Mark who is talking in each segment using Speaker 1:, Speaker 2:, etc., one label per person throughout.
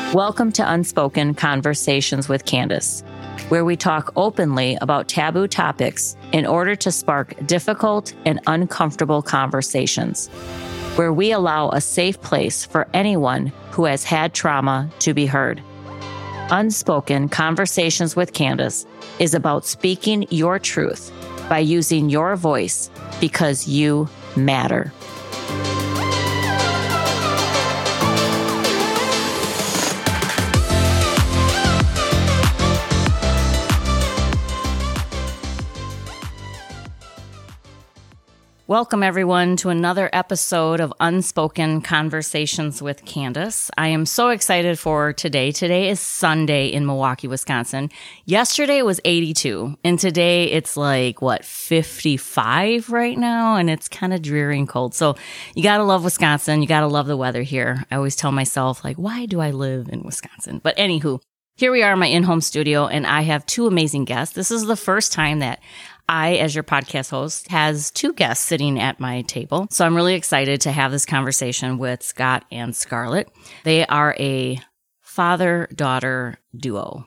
Speaker 1: Welcome to Unspoken Conversations with Candace, where we talk openly about taboo topics in order to spark difficult and uncomfortable conversations, where we allow a safe place for anyone who has had trauma to be heard. Unspoken Conversations with Candace is about speaking your truth by using your voice because you matter. Welcome, everyone, to another episode of Unspoken Conversations with Candace. I am so excited for today. Today is Sunday in Milwaukee, Wisconsin. Yesterday it was 82, and today it's 55 right now, and it's kind of dreary and cold. So you got to love Wisconsin. You got to love the weather here. I always tell myself, why do I live in Wisconsin? But anywho, here we are in my in-home studio, and I have two amazing guests. This is the first time that I, as your podcast host, has two guests sitting at my table. So I'm really excited to have this conversation with Scott and Scarlett. They are a father-daughter duo,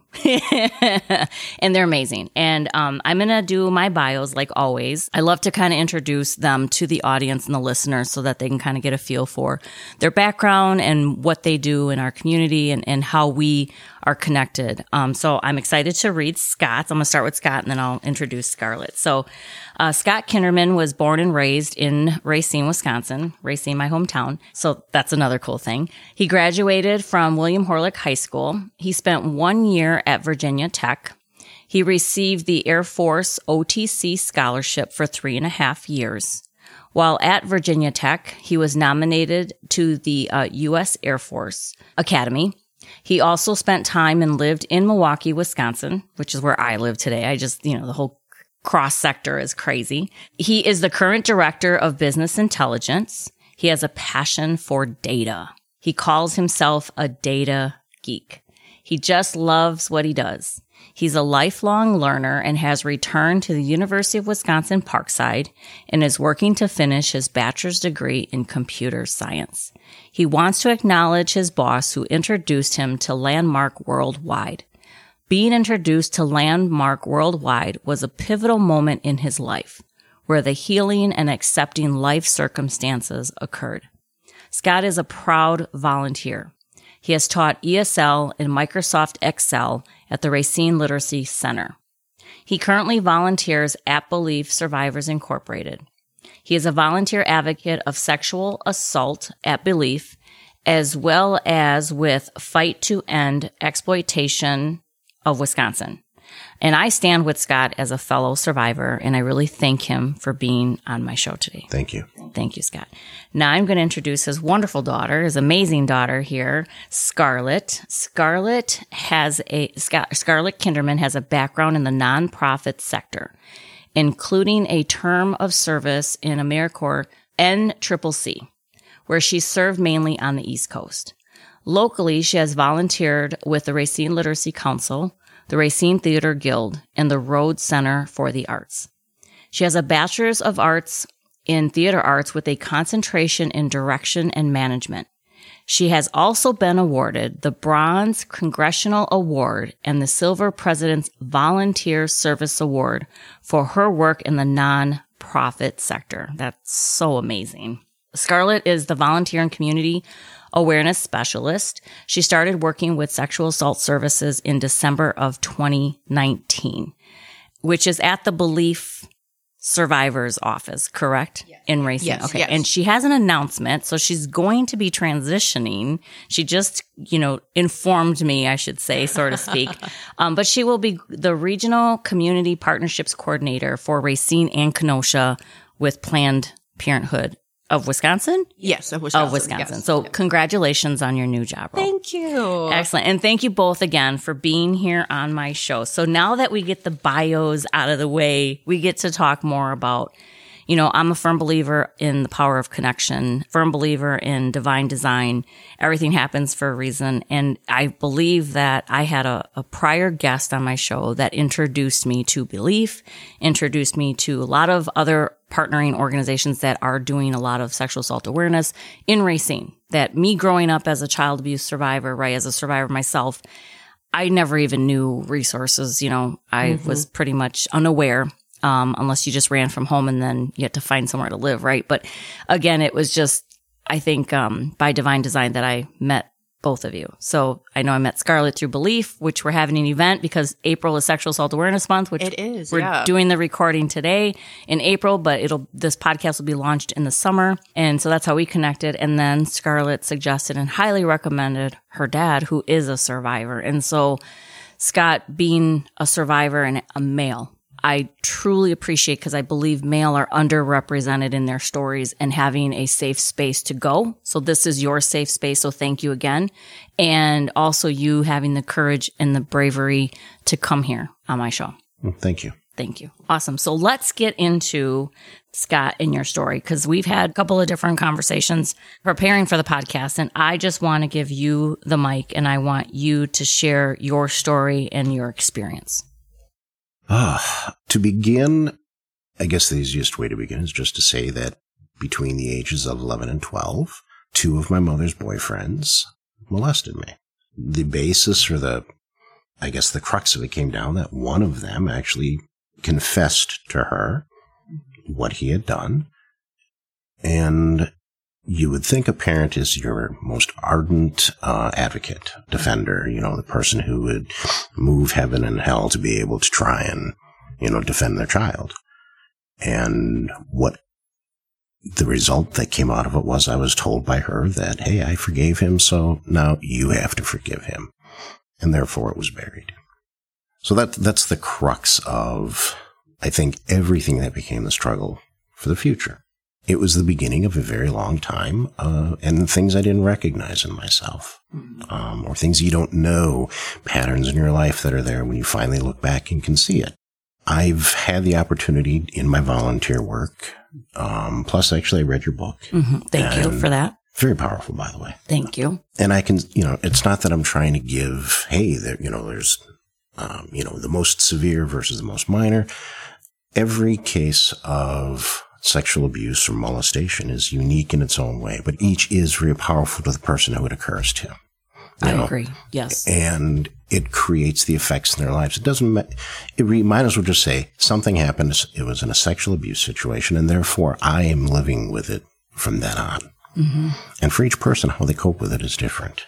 Speaker 1: and they're amazing. And I'm going to do my bios like always. I love to kind of introduce them to the audience and the listeners so that they can kind of get a feel for their background and what they do in our community and how we are connected. So I'm excited to read Scott's. I'm going to start with Scott and then I'll introduce Scarlett. So Scott Kinderman was born and raised in Racine, Wisconsin, Racine, my hometown. So that's another cool thing. He graduated from William Horlick High School. He spent 1 year at Virginia Tech. He received the Air Force OTC scholarship for 3.5 years. While at Virginia Tech, he was nominated to the U.S. Air Force Academy. He also spent time and lived in Milwaukee, Wisconsin, which is where I live today. I just, the whole cross sector is crazy. He is the current director of business intelligence. He has a passion for data. He calls himself a data geek. He just loves what he does. He's a lifelong learner and has returned to the University of Wisconsin Parkside and is working to finish his bachelor's degree in computer science. He wants to acknowledge his boss who introduced him to Landmark Worldwide. Being introduced to Landmark Worldwide was a pivotal moment in his life, where the healing and accepting life circumstances occurred. Scott is a proud volunteer. He has taught ESL and Microsoft Excel at the Racine Literacy Center. He currently volunteers at Belief Survivors Incorporated. He is a volunteer advocate of sexual assault at Belief, as well as with Fight to End Exploitation of Wisconsin. And I stand with Scott as a fellow survivor, and I really thank him for being on my show today.
Speaker 2: Thank you.
Speaker 1: Thank you, Scott. Now I'm going to introduce his wonderful daughter, his amazing daughter here, Scarlett. Scarlett Kinderman has a background in the nonprofit sector, including a term of service in AmeriCorps NCCC, where she served mainly on the East Coast. Locally, she has volunteered with the Racine Literacy Council, the Racine Theater Guild, and the Rhodes Center for the Arts. She has a Bachelor's of Arts in Theater Arts with a concentration in Direction and Management. She has also been awarded the Bronze Congressional Award and the Silver President's Volunteer Service Award for her work in the nonprofit sector. That's so amazing. Scarlett is the Volunteer and Community Awareness Specialist. She started working with sexual assault services in December of 2019, which is at the Belief Survivors Office, correct? Yes. In Racine.
Speaker 3: Yes,
Speaker 1: okay.
Speaker 3: Yes.
Speaker 1: And she has an announcement. So she's going to be transitioning. She just, informed me, I should say, so to speak. But she will be the Regional Community Partnerships Coordinator for Racine and Kenosha with Planned Parenthood of Wisconsin?
Speaker 3: Yes, of Wisconsin.
Speaker 1: Of Wisconsin.
Speaker 3: Yes.
Speaker 1: So congratulations on your new job role.
Speaker 3: Thank you.
Speaker 1: Excellent. And thank you both again for being here on my show. So now that we get the bios out of the way, we get to talk more about, you know, I'm a firm believer in the power of connection, firm believer in divine design. Everything happens for a reason. And I believe that I had a prior guest on my show that introduced me to Belief, introduced me to a lot of other partnering organizations that are doing a lot of sexual assault awareness in Racine. That me growing up as a child abuse survivor, right, as a survivor myself, I never even knew resources. You know, I was pretty much unaware, unless you just ran from home and then you had to find somewhere to live, right? But again, it was just, I think, by divine design that I met both of you. So I know I met Scarlett through Belief, which we're having an event because April is Sexual Assault Awareness Month, which
Speaker 2: it is.
Speaker 1: We're doing the recording today in April, but this podcast will be launched in the summer. And so that's how we connected. And then Scarlett suggested and highly recommended her dad, who is a survivor. And so Scott, being a survivor and a male, I truly appreciate, because I believe male are underrepresented in their stories and having a safe space to go. So this is your safe space. So thank you again. And also you having the courage and the bravery to come here on my show.
Speaker 3: Thank you.
Speaker 1: Thank you. Awesome. So let's get into Scott and your story, because we've had a couple of different conversations preparing for the podcast. And I just want to give you the mic and I want you to share your story and your experience.
Speaker 3: To begin, I guess the easiest way to begin is just to say that between the ages of 11 and 12, 2 of my mother's boyfriends molested me. The basis, or the crux of it, came down that one of them actually confessed to her what he had done. And you would think a parent is your most ardent advocate, defender, you know, the person who would move heaven and hell to be able to try and, you know, defend their child. And what the result that came out of it was, I was told by her that, hey, I forgave him, so now you have to forgive him. And therefore it was buried. So that's the crux of, I think, everything that became the struggle for the future. It was the beginning of a very long time, and things I didn't recognize in myself, or things you don't know, patterns in your life that are there when you finally look back and can see it. I've had the opportunity in my volunteer work, plus actually I read your book.
Speaker 1: Thank you for that.
Speaker 3: Very powerful, by the way.
Speaker 1: Thank you.
Speaker 3: And I can, you know, it's not that I'm trying to give, hey, there, you know, there's, you know, the most severe versus the most minor. Every case of sexual abuse or molestation is unique in its own way, but each is very powerful to the person who it occurs to.
Speaker 1: I agree. Yes.
Speaker 3: And it creates the effects in their lives. It doesn't, we might as well just say something happened. It was in a sexual abuse situation, and therefore I am living with it from then on. And for each person, how they cope with it is different.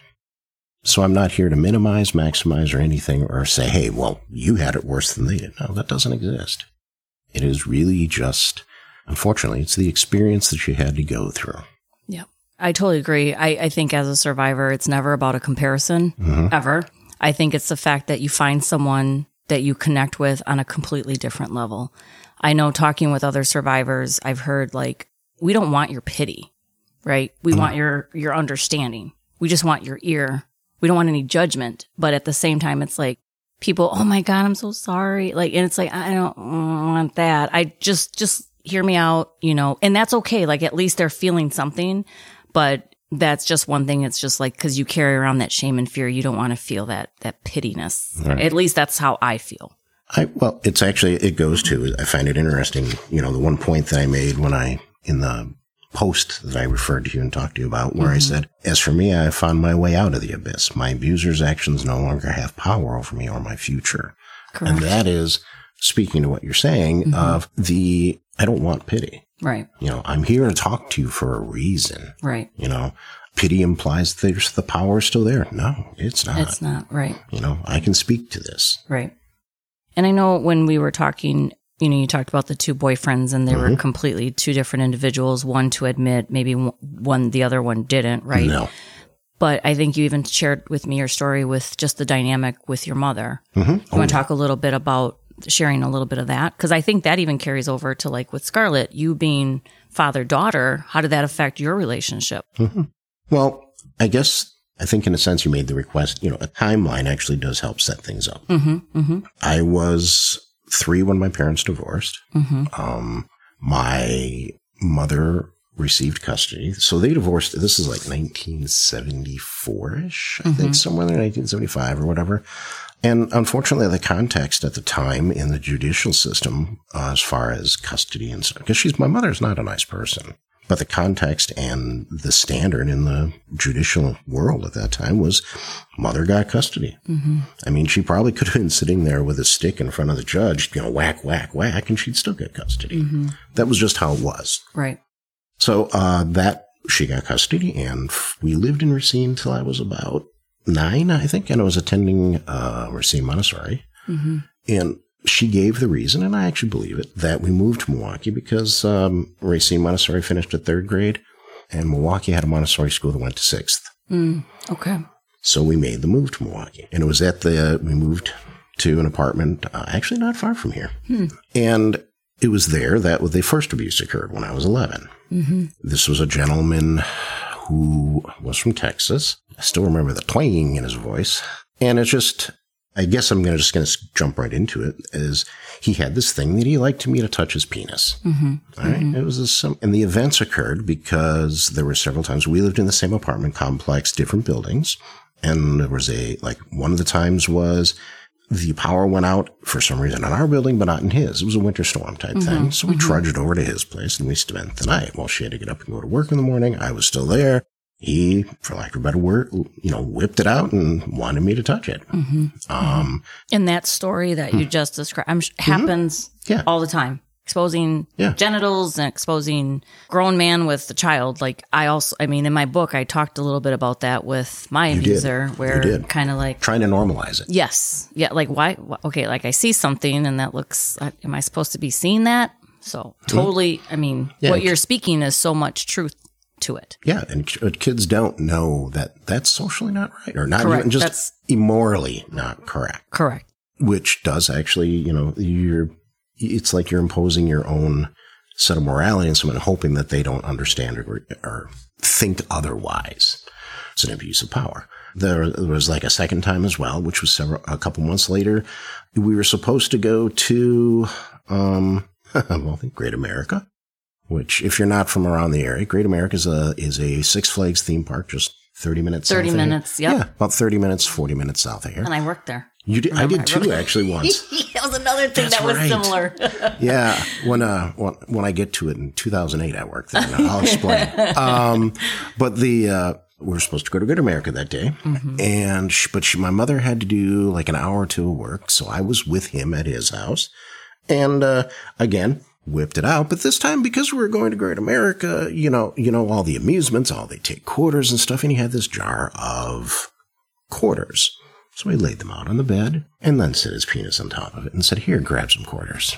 Speaker 3: So I'm not here to minimize, maximize, or anything, or say, hey, well, you had it worse than they did. No, that doesn't exist. It is really just, unfortunately, it's the experience that you had to go through.
Speaker 1: Yep. I totally agree. I think as a survivor, it's never about a comparison, ever. I think it's the fact that you find someone that you connect with on a completely different level. I know, talking with other survivors, I've heard, like, we don't want your pity, right? We want your understanding. We just want your ear. We don't want any judgment. But at the same time, it's like, people, oh my God, I'm so sorry. Like, and it's like, I don't want that. I just hear me out, you know, and that's okay. Like, at least they're feeling something, but that's just one thing. It's just like, cause you carry around that shame and fear. You don't want to feel that pittiness. Right. At least that's how I feel.
Speaker 3: Well, it's actually, it goes to, I find it interesting. You know, the one point that I made in the post that I referred to you and talked to you about, where I said, as for me, I found my way out of the abyss. My abuser's actions no longer have power over me or my future. Correct. And that is, speaking to what you're saying, of I don't want pity.
Speaker 1: Right.
Speaker 3: You know, I'm here to talk to you for a reason.
Speaker 1: Right.
Speaker 3: You know, pity implies there's the power still there. No, it's not.
Speaker 1: It's not. Right.
Speaker 3: You know, I can speak to this.
Speaker 1: Right. And I know when we were talking, you know, you talked about the 2 boyfriends, and they were completely 2 different individuals, one to admit, maybe one, the other one didn't, right?
Speaker 3: No.
Speaker 1: But I think you even shared with me your story with just the dynamic with your mother. You want to talk a little bit about sharing a little bit of that? Because I think that even carries over to, like, with Scarlett, you being father-daughter, how did that affect your relationship?
Speaker 3: Well, I think in a sense you made the request, you know, a timeline actually does help set things up. I was 3 when my parents divorced. My mother received custody. So they divorced. This is like 1974-ish, I think, somewhere in 1975 or whatever. And unfortunately, the context at the time in the judicial system, as far as custody and stuff, because my mother's not a nice person, but the context and the standard in the judicial world at that time was mother got custody. I mean, she probably could have been sitting there with a stick in front of the judge, whack, whack, whack, and she'd still get custody. That was just how it was.
Speaker 1: Right.
Speaker 3: So she got custody, and we lived in Racine until I was about 9, I think, and I was attending Racine Montessori. And she gave the reason, and I actually believe it, that we moved to Milwaukee because Racine Montessori finished at 3rd grade, and Milwaukee had a Montessori school that went to 6th.
Speaker 1: Okay.
Speaker 3: So we made the move to Milwaukee, and it was we moved to an apartment actually not far from here. And it was there that the first abuse occurred when I was 11. This was a gentleman who was from Texas. I still remember the twang in his voice. And it's just, I guess I'm just going to jump right into it, is he had this thing that he liked me to touch his penis. All right. It was and the events occurred because there were several times we lived in the same apartment complex, different buildings. And there was one of the times was the power went out for some reason in our building, but not in his. It was a winter storm type thing. So we trudged over to his place and we spent the night. Well, she had to get up and go to work in the morning. I was still there. He, for lack of a better word, whipped it out and wanted me to touch it.
Speaker 1: And that story that you just described happens all the time. Exposing genitals and exposing grown man with the child. In my book, I talked a little bit about that with my abuser, where kind of like
Speaker 3: trying to normalize it.
Speaker 1: Yes. Yeah. Like why? Okay. Like I see something and that looks, am I supposed to be seeing that? So totally. I mean, what you're speaking is so much truth to it. Yeah.
Speaker 3: And kids don't know that that's socially not right, or not even just immorally not correct.
Speaker 1: Correct.
Speaker 3: Which does actually, it's like you're imposing your own set of morality on someone, hoping that they don't understand or think otherwise. It's an abuse of power. There was like a second time as well, which was a couple months later. We were supposed to go to, Great America, which if you're not from around the area, Great America is a Six Flags theme park, just 30 minutes.
Speaker 1: 30 minutes. Yep.
Speaker 3: Yeah. About 30 minutes, 40 minutes south of here.
Speaker 1: And I worked there.
Speaker 3: You did? I did too, actually, once.
Speaker 1: That was another thing that was similar.
Speaker 3: Yeah. When I get to it in 2008, I worked there. I'll explain. But we were supposed to go to Good America that day. And my mother had to do like an hour or two of work. So I was with him at his house. And, again, whipped it out. But this time, because we were going to Great America, all the amusements, they take quarters and stuff. And he had this jar of quarters. So he laid them out on the bed and then set his penis on top of it and said, "Here, grab some quarters."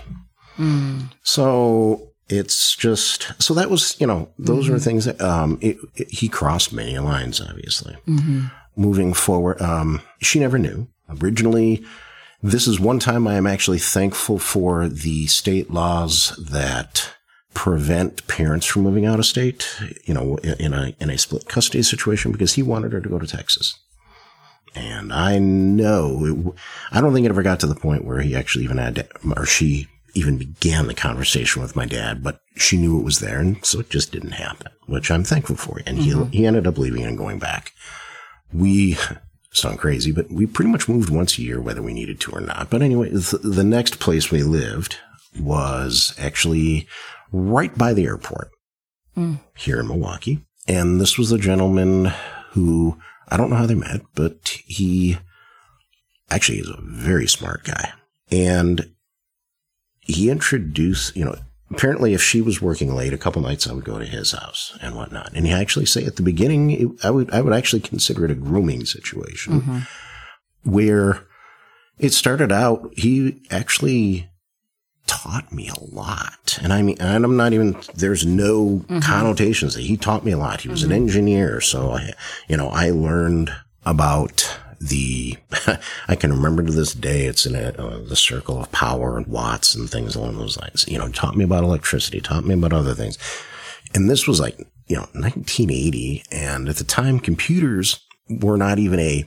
Speaker 3: So it's just, so that was, those are things that, he crossed many lines, obviously. Moving forward, she never knew. Originally, this is one time I am actually thankful for the state laws that prevent parents from moving out of state, in a split custody situation, because he wanted her to go to Texas. And I know, I don't think it ever got to the point where he actually even she even began the conversation with my dad, but she knew it was there, and so it just didn't happen, which I'm thankful for. And he ended up leaving and going back. We sound crazy, but we pretty much moved once a year, whether we needed to or not. But anyway, the next place we lived was actually right by the airport here in Milwaukee. And this was a gentleman who, I don't know how they met, but he actually is a very smart guy. And he introduced, apparently if she was working late, a couple nights I would go to his house and whatnot. And he actually say at the beginning, I would actually consider it a grooming situation where it started out, he actually taught me a lot. And I'm not even, there's no connotations. He taught me a lot. He was an engineer. So I learned about I can remember to this day, it's in the circle of power and watts and things along those lines. Taught me about electricity, taught me about other things. And this was 1980. And at the time, computers were not even a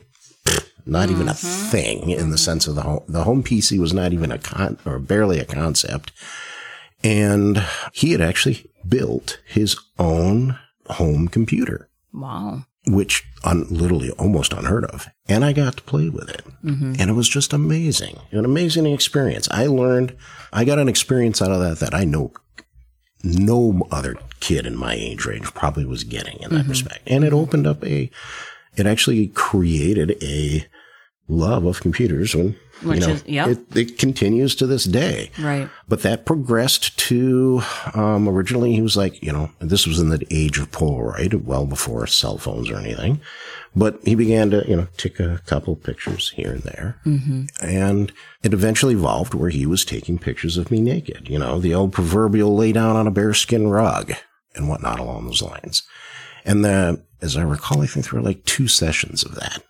Speaker 3: thing in the sense of the home PC was not even barely a concept. And he had actually built his own home computer.
Speaker 1: Wow.
Speaker 3: Which literally almost unheard of. And I got to play with it. And it was just amazing. An amazing experience. I got an experience out of that I know no other kid in my age range probably was getting in that respect. And it opened up it actually created a love of computers it continues to this day.
Speaker 1: Right.
Speaker 3: But that progressed to, originally he was like, this was in the age of Polaroid, well before cell phones or anything. But he began to, take a couple pictures here and there. And it eventually evolved where he was taking pictures of me naked, the old proverbial lay down on a bearskin rug and whatnot along those lines. And as I recall, I think there were like 2 sessions of that.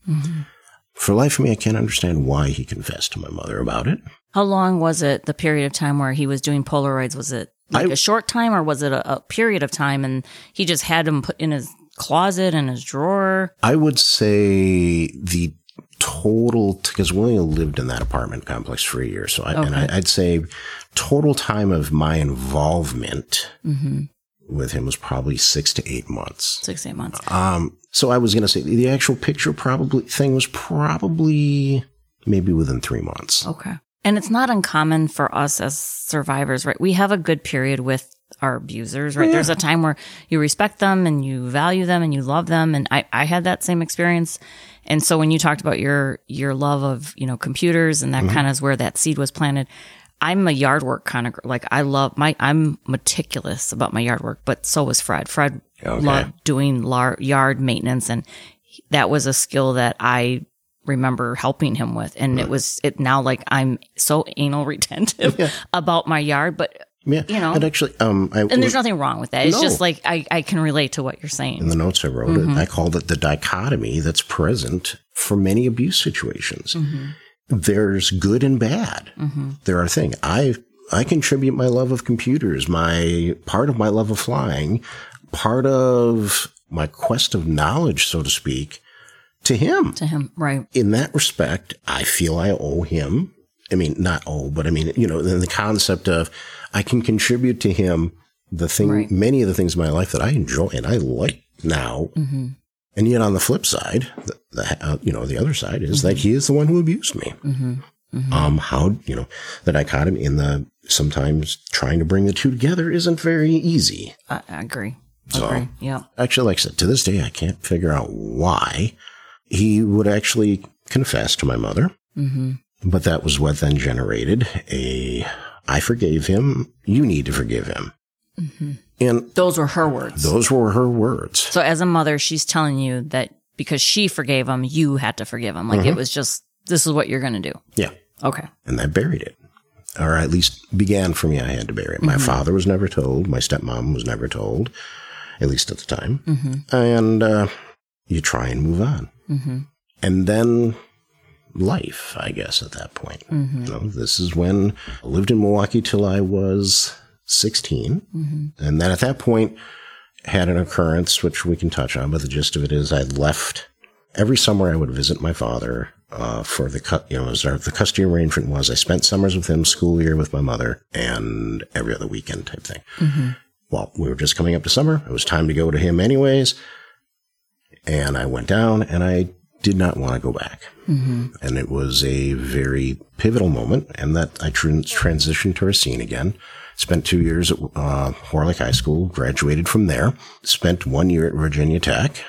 Speaker 3: For life of me, I can't understand why he confessed to my mother about it.
Speaker 1: How long was it, the period of time where he was doing Polaroids? Was it a short time, or was it a period of time and he just had them put in his closet, in his drawer?
Speaker 3: I would say the total, because we only lived in that apartment complex for a year. So I'd say total time of my involvement with him was probably 6 to 8 months.
Speaker 1: 6 to 8 months.
Speaker 3: So I was going to say the actual picture thing was probably maybe within 3 months.
Speaker 1: Okay. And it's not uncommon for us as survivors, right? We have a good period with our abusers, right? Yeah. There's a time where you respect them and you value them and you love them. And I had that same experience. And so when you talked about your love of, computers, and that kind of is where that seed was planted. I'm a yard work kind of, like I'm meticulous about my yard work, but so was Fred. Fred loved doing yard maintenance, and that was a skill that I remember helping him with. And it now, like, I'm so anal retentive about my yard, but and
Speaker 3: actually,
Speaker 1: and there's nothing wrong with that. It's just like, I can relate to what you're saying.
Speaker 3: In the notes I wrote, I called it the dichotomy that's present for many abuse situations. There's good and bad. There are things. I contribute my love of computers, part of my love of flying, part of my quest of knowledge, so to speak, to him. To him,
Speaker 1: right.
Speaker 3: In that respect, I feel I owe him. I mean, not owe, but I mean, in the concept of I can contribute to him many of the things in my life that I enjoy and I like now. And yet on the flip side, the other side is that he is the one who abused me. How, the dichotomy sometimes trying to bring the two together isn't very easy.
Speaker 1: I agree.
Speaker 3: Yeah. Actually, like I said, to this day, I can't figure out why he would actually confess to my mother. But that was what then generated I forgave him. You need to forgive him. And
Speaker 1: those were her words.
Speaker 3: So
Speaker 1: as a mother, she's telling you that because she forgave him, you had to forgive him. Like it was just, this is what you're going to do.
Speaker 3: Yeah.
Speaker 1: Okay.
Speaker 3: And I buried it. Or at least began for me, I had to bury it. My father was never told. My stepmom was never told, at least at the time. And you try and move on. And then life, I guess, at that point. This is when I lived in Milwaukee till I was 16. And then at that point had an occurrence, which we can touch on, but the gist of it is I left. Every summer I would visit my father for the custody arrangement was I spent summers with him, school year with my mother, and every other weekend type thing. Well, we were just coming up to summer. It was time to go to him anyways. And I went down and I did not want to go back. And it was a very pivotal moment, and that I transitioned to Racine again. Spent 2 years at Horlick High School, graduated from there, spent 1 year at Virginia Tech.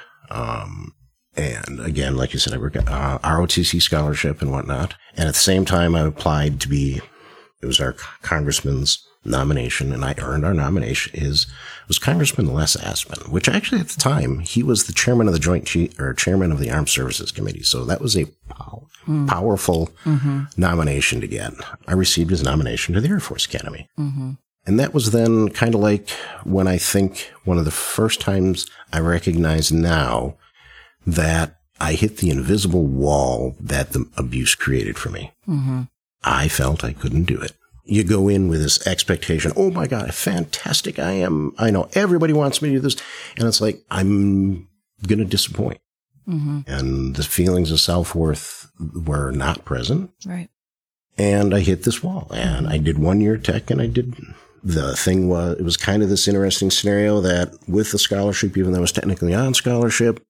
Speaker 3: And again, like you said, I worked at ROTC scholarship and whatnot. And at the same time, I applied it was our congressman's nomination, and I earned our nomination. Was Congressman Les Aspin, which actually at the time, he was the chairman of the chairman of the Armed Services Committee. So that was a powerful nomination to get. I received his nomination to the Air Force Academy. And that was then kind of like when I think one of the first times I recognize now that I hit the invisible wall that the abuse created for me. I felt I couldn't do it. You go in with this expectation, oh my God, fantastic I am. I know everybody wants me to do this. And it's like, I'm going to disappoint. And the feelings of self-worth were not present.
Speaker 1: Right.
Speaker 3: And I hit this wall. And I did 1 year tech, and I did The thing was, it was kind of this interesting scenario that with the scholarship, even though I was technically on scholarship,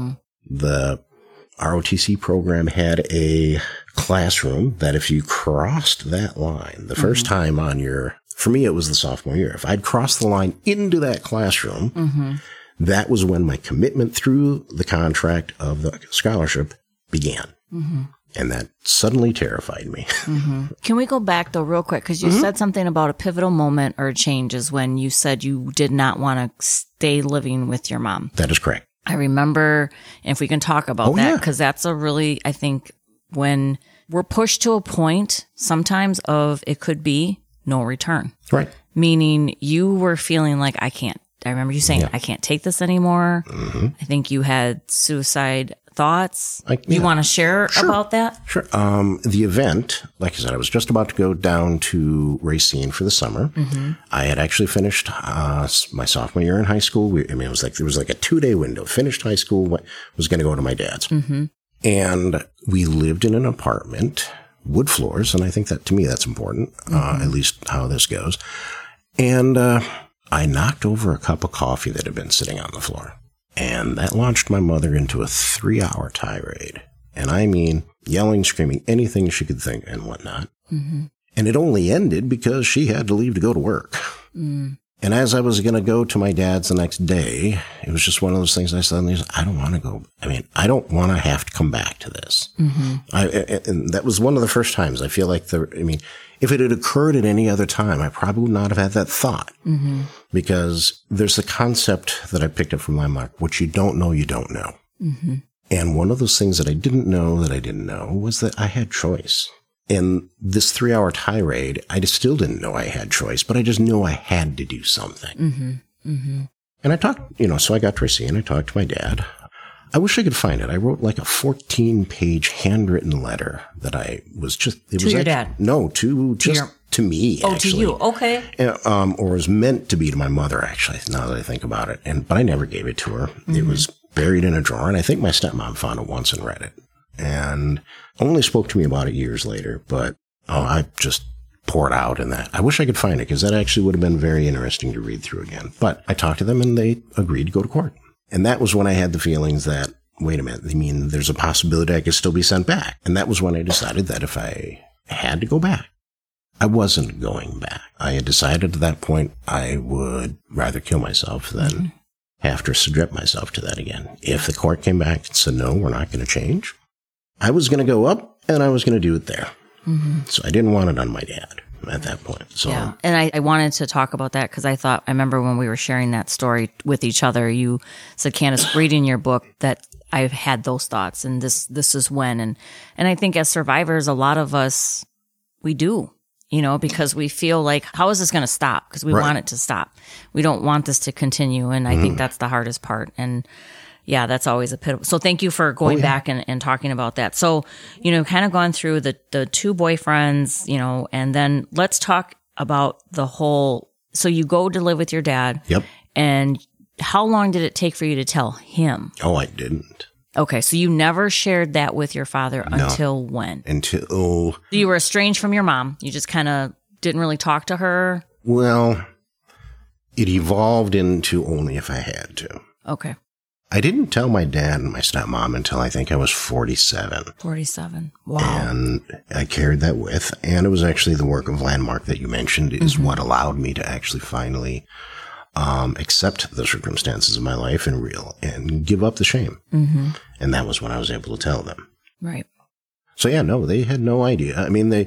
Speaker 3: the ROTC program had a classroom that if you crossed that line the first time on for me, it was the sophomore year. If I'd crossed the line into that classroom, that was when my commitment through the contract of the scholarship began. And that suddenly terrified me.
Speaker 1: Can we go back, though, real quick? Because you said something about a pivotal moment or changes when you said you did not want to stay living with your mom.
Speaker 3: That is correct.
Speaker 1: I remember, if we can talk about that, because that's a really, I think, when we're pushed to a point sometimes of it could be no return.
Speaker 3: Right.
Speaker 1: Meaning you were feeling like, I remember you saying, I can't take this anymore. I think you had suicide thoughts. You want to share about that?
Speaker 3: Sure. The event, like I said, I was just about to go down to Racine for the summer. I had actually finished my sophomore year in high school. It was like there was like a 2-day window. Finished high school, was going to go to my dad's, and we lived in an apartment, wood floors, and I think that to me that's important, at least how this goes. And I knocked over a cup of coffee that had been sitting on the floor. And that launched my mother into a 3-hour tirade. And I mean, yelling, screaming, anything she could think and whatnot. And it only ended because she had to leave to go to work. And as I was going to go to my dad's the next day, it was just one of those things I suddenly said, I don't want to go. I mean, I don't want to have to come back to this. And that was one of the first times I feel like if it had occurred at any other time, I probably would not have had that thought. Because there's the concept that I picked up from my mom, what you don't know, you don't know. And one of those things that I didn't know was that I had choice. And this 3-hour tirade, I just still didn't know I had choice, but I just knew I had to do something. And I talked, so I got to Racine and I talked to my dad. I wish I could find it. I wrote like a 14-page handwritten letter that I was just...
Speaker 1: To your dad?
Speaker 3: No, to me, actually.
Speaker 1: Oh, to you. Okay.
Speaker 3: Or was meant to be to my mother, actually, now that I think about it. But I never gave it to her. It was buried in a drawer, and I think my stepmom found it once and read it. And only spoke to me about it years later, but I just poured out in that. I wish I could find it, because that actually would have been very interesting to read through again. But I talked to them, and they agreed to go to court. And that was when I had the feelings that, wait a minute, there's a possibility I could still be sent back. And that was when I decided that if I had to go back, I wasn't going back. I had decided at that point I would rather kill myself than have to subject myself to that again. If the court came back and said, no, we're not going to change, I was going to go up and I was going to do it there. So I didn't want it on my dad at that point. So,
Speaker 1: yeah. And I wanted to talk about that because I remember when we were sharing that story with each other, you said, Candace, reading your book that I've had those thoughts and this is when. And I think as survivors, a lot of us, we do, because we feel like, how is this going to stop? Because we want it to stop. We don't want this to continue. And I think that's the hardest part. And yeah, that's always a pit. So thank you for going back and talking about that. So, kind of gone through the 2 boyfriends, and then let's talk about the whole, so you go to live with your dad.
Speaker 3: Yep.
Speaker 1: And how long did it take for you to tell him?
Speaker 3: Oh, I didn't.
Speaker 1: Okay. So you never shared that with your father until when?
Speaker 3: Until
Speaker 1: you were estranged from your mom. You just kind of didn't really talk to her.
Speaker 3: Well, it evolved into only if I had to.
Speaker 1: Okay.
Speaker 3: I didn't tell my dad and my stepmom until I think I was 47.
Speaker 1: 47. Wow.
Speaker 3: And I carried that with. And it was actually the work of Landmark that you mentioned is what allowed me to actually finally accept the circumstances of my life and give up the shame. And that was when I was able to tell them.
Speaker 1: Right.
Speaker 3: So yeah, no, they had no idea. I mean,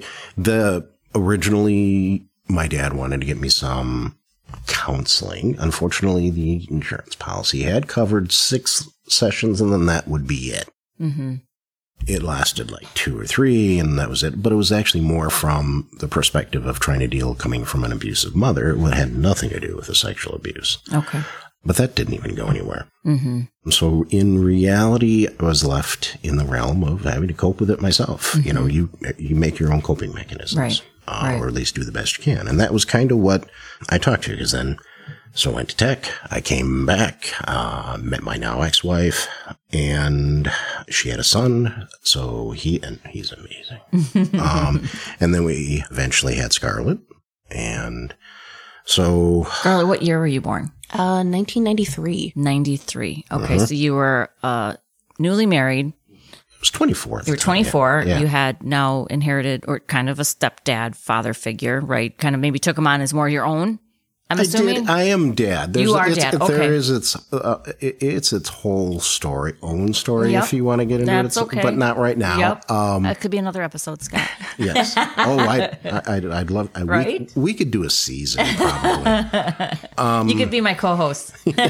Speaker 3: originally my dad wanted to get me some counseling. Unfortunately, the insurance policy had covered 6 sessions and then that would be it. It lasted like 2 or 3 and that was it. But it was actually more from the perspective of trying to deal coming from an abusive mother. It had nothing to do with the sexual abuse.
Speaker 1: Okay.
Speaker 3: But that didn't even go anywhere. So in reality, I was left in the realm of having to cope with it myself. You make your own coping mechanisms.
Speaker 1: Right.
Speaker 3: Or at least do the best you can. And that was kind of what I talked to, because then, so I went to tech, I came back, met my now ex-wife, and she had a son, so he's amazing. And then we eventually had Scarlett, and So,
Speaker 1: Scarlett, what year were you born?
Speaker 2: 1993.
Speaker 1: 93. Okay, so you were newly married.
Speaker 3: I was 24.
Speaker 1: You were 24.
Speaker 3: Yeah.
Speaker 1: You had now inherited, or kind of a stepdad, father figure, right? Kind of maybe took him on as more your own, I'm assuming?
Speaker 3: I am dad.
Speaker 1: You are dad. Okay.
Speaker 3: There is its whole story, own story,
Speaker 1: Yep.
Speaker 3: if you want to get into
Speaker 1: That's
Speaker 3: it.
Speaker 1: okay.
Speaker 3: But not right now.
Speaker 1: Yep. That could be another episode, Scott.
Speaker 3: Yes. Oh, I'd love.
Speaker 1: Right?
Speaker 3: We could do a season probably.
Speaker 1: You could be my co-host.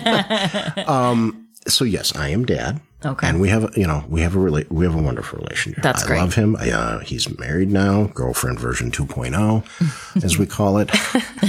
Speaker 3: So yes, I am dad.
Speaker 1: Okay.
Speaker 3: And we have a wonderful relationship.
Speaker 1: That's great.
Speaker 3: I love him. He's married now, girlfriend version 2.0, as we call it.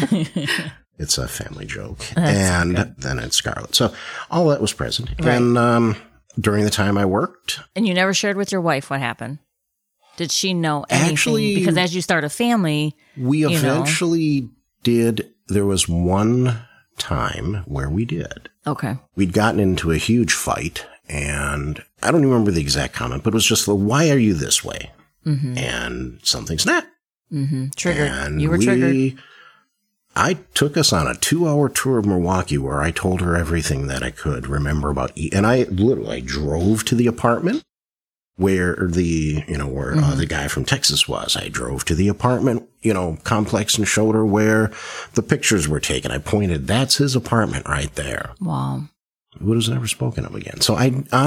Speaker 3: It's a family joke. And then it's Scarlett. So all that was present.
Speaker 1: Right.
Speaker 3: And during the time I worked.
Speaker 1: And you never shared with your wife what happened? Did she know anything?
Speaker 3: Actually,
Speaker 1: because as you start a family,
Speaker 3: we eventually did. There was one time where we did.
Speaker 1: Okay.
Speaker 3: We'd gotten into a huge fight, and I don't remember the exact comment, but it was just, why are you this way? Mm-hmm. And something snapped.
Speaker 1: Mm-hmm. Triggered.
Speaker 3: And
Speaker 1: you were triggered.
Speaker 3: I took us on a 2-hour tour of Milwaukee where I told her everything that I could remember about, and I literally drove to the apartment where the guy from Texas was. I drove to the apartment, complex, and showed her where the pictures were taken. I pointed, that's his apartment right there.
Speaker 1: Wow.
Speaker 3: It was never spoken of again. So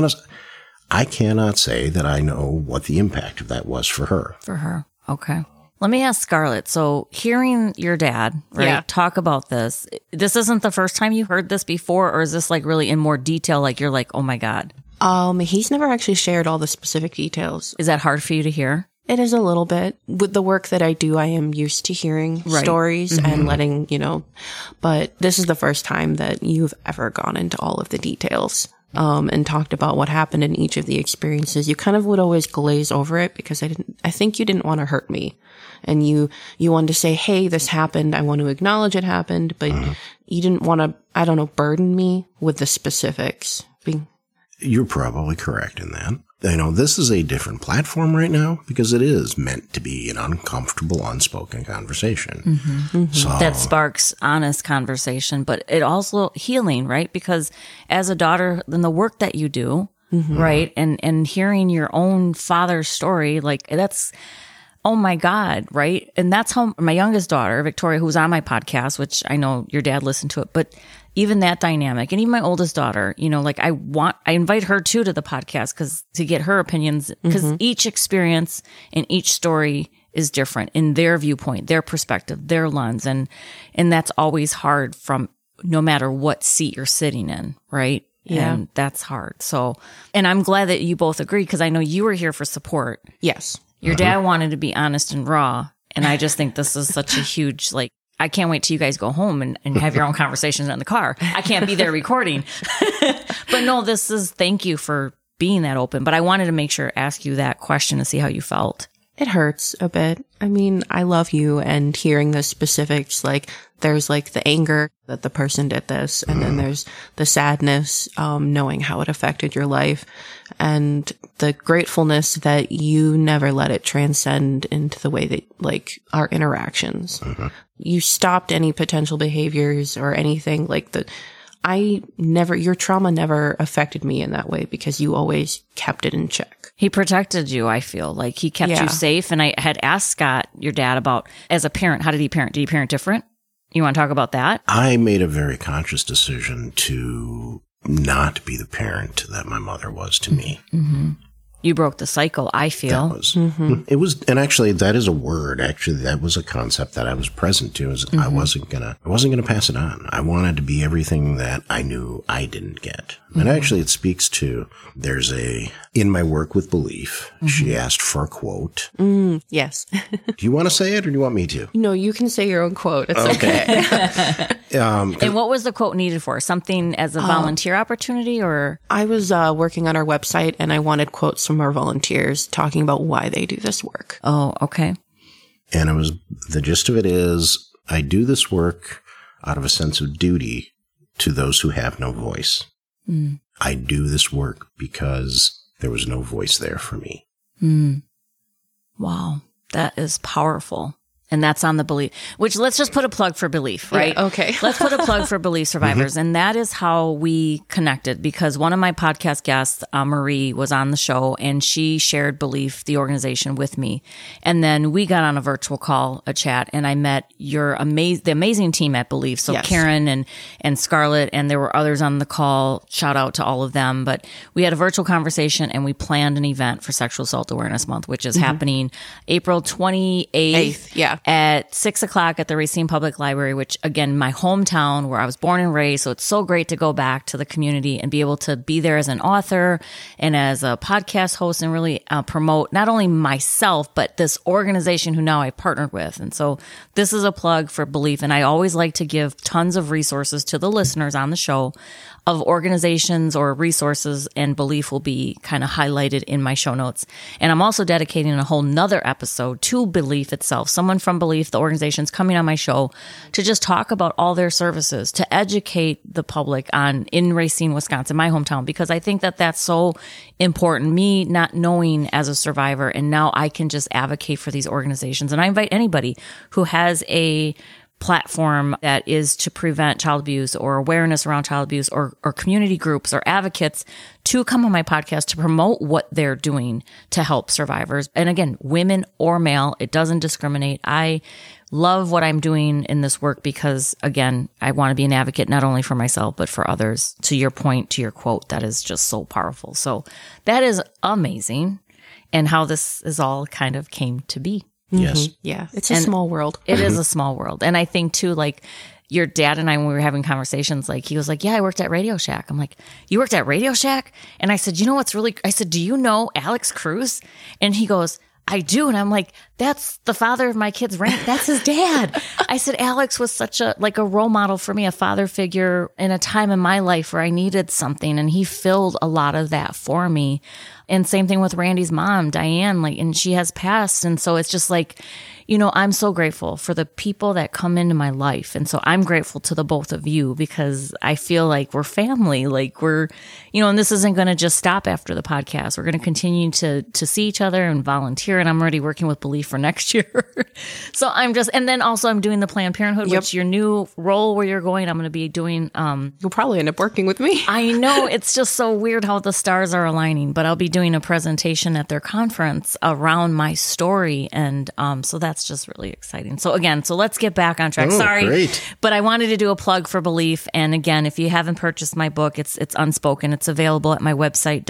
Speaker 3: I cannot say that I know what the impact of that was for her.
Speaker 1: For her. Okay. Let me ask Scarlett. So hearing your dad, right, talk about this isn't the first time you heard this before, or is this like really in more detail? Like you're like, oh my God.
Speaker 2: He's never actually shared all the specific details.
Speaker 1: Is that hard for you to hear?
Speaker 2: It is a little bit. With the work that I do, I am used to hearing stories and letting, but this is the first time that you've ever gone into all of the details. And talked about what happened in each of the experiences. You kind of would always glaze over it because I think you didn't want to hurt me. And you wanted to say, hey, this happened. I want to acknowledge it happened, but you didn't want to, burden me with the specifics.
Speaker 3: You're probably correct in that. This is a different platform right now because it is meant to be an uncomfortable, unspoken conversation.
Speaker 1: Mm-hmm. Mm-hmm.
Speaker 3: So
Speaker 1: that sparks honest conversation, but it also healing, right? Because as a daughter, then the work that you do, right? And hearing your own father's story, like that's, oh my God, right? And that's how my youngest daughter, Victoria, who was on my podcast, which I know your dad listened to it, but even that dynamic, and even my oldest daughter, I invite her too to the podcast to get her opinions, because each experience and each story is different in their viewpoint, their perspective, their lens. And that's always hard from no matter what seat you're sitting in, right?
Speaker 2: Yeah.
Speaker 1: And that's hard. So, and I'm glad that you both agree, because I know you were here for support.
Speaker 2: Yes.
Speaker 1: Your dad wanted to be honest and raw. And I just think this is such a huge, I can't wait till you guys go home and have your own conversations in the car. I can't be there recording. But no, thank you for being that open. But I wanted to make sure, ask you that question to see how you felt.
Speaker 2: It hurts a bit. I mean, I love you, and hearing the specifics, there's the anger that the person did this, and then there's the sadness, knowing how it affected your life, and the gratefulness that you never let it transcend into the way that, our interactions. You stopped any potential behaviors or anything like that. Your trauma never affected me in that way because you always kept it in check.
Speaker 1: He protected you, I feel like he kept you safe. And I had asked Scott, your dad, about as a parent, how did he parent? Did he parent different? You want to talk about that?
Speaker 3: I made a very conscious decision to not be the parent that my mother was to me.
Speaker 1: Mm-hmm. You broke the cycle, I feel.
Speaker 3: It was, and actually that is a word. Actually, that was a concept that I was present to. I wasn't gonna pass it on. I wanted to be everything that I knew I didn't get. And actually it speaks to, in my work with Belief, she asked for a quote.
Speaker 2: Yes.
Speaker 3: Do you want to say it or do you want me to?
Speaker 2: No, you can say your own quote. It's okay.
Speaker 1: And what was the quote needed for? Something as a volunteer opportunity, or?
Speaker 2: I was working on our website and I wanted quotes from our volunteers talking about why they do this work.
Speaker 1: Oh, okay.
Speaker 3: And the gist of it is, I do this work out of a sense of duty to those who have no voice. I do this work because there was no voice there for me.
Speaker 1: Wow. That is powerful. And that's on the Belief, which let's just put a plug for Belief, right?
Speaker 2: Yeah, okay.
Speaker 1: Let's put a plug for Belief Survivors. And that is how we connected, because one of my podcast guests, Marie, was on the show and she shared Belief, the organization, with me. And then we got on a virtual call, a chat, and I met the amazing team at Belief. So
Speaker 2: Yes.
Speaker 1: Karen and Scarlett, and there were others on the call. Shout out to all of them. But we had a virtual conversation and we planned an event for Sexual Assault Awareness Month, which is happening April 28th.
Speaker 2: Yeah.
Speaker 1: At 6:00 at the Racine Public Library, which again, my hometown where I was born and raised. So it's so great to go back to the community and be able to be there as an author and as a podcast host and really promote not only myself, but this organization who now I partnered with. And so this is a plug for Belief. And I always like to give tons of resources to the listeners on the show of organizations or resources, and Belief will be kind of highlighted in my show notes. And I'm also dedicating a whole nother episode to Belief itself. Someone from Belief, the organization's coming on my show to just talk about all their services, to educate the public in Racine, Wisconsin, my hometown, because I think that that's so important. Me not knowing as a survivor, and now I can just advocate for these organizations. And I invite anybody who has a platform that is to prevent child abuse or awareness around child abuse or community groups or advocates to come on my podcast to promote what they're doing to help survivors. And again, women or male, it doesn't discriminate. I love what I'm doing in this work because, again, I want to be an advocate not only for myself, but for others. To your point, to your quote, that is just so powerful. So that is amazing, and how this is all kind of came to be.
Speaker 3: Yes.
Speaker 2: Yeah. It's a small world.
Speaker 1: It is a small world. And I think too, like your dad and I, when we were having conversations, like he was like, yeah, I worked at Radio Shack. I'm like, you worked at Radio Shack? And I said, you know what's really, I said, do you know Alex Cruz? And he goes, I do. And I'm like, that's the father of my kids' rant. That's his dad. I said, Alex was such a role model for me, a father figure in a time in my life where I needed something. And he filled a lot of that for me. And same thing with Randy's mom, Diane, and she has passed. And so it's just like, I'm so grateful for the people that come into my life. And so I'm grateful to the both of you because I feel like we're family, like we're, and this isn't going to just stop after the podcast. We're going to continue to see each other and volunteer. And I'm already working with Belief for next year. So and then also I'm doing the Planned Parenthood, which your new role where you're going, I'm going to be doing.
Speaker 2: You'll probably end up working with me.
Speaker 1: I know, it's just so weird how the stars are aligning, but I'll be doing a presentation at their conference around my story. And so that's just really exciting. So let's get back on track. Sorry,
Speaker 3: great.
Speaker 1: But I wanted to do a plug for Belief. And again, if you haven't purchased my book, it's Unspoken. It's available at my website,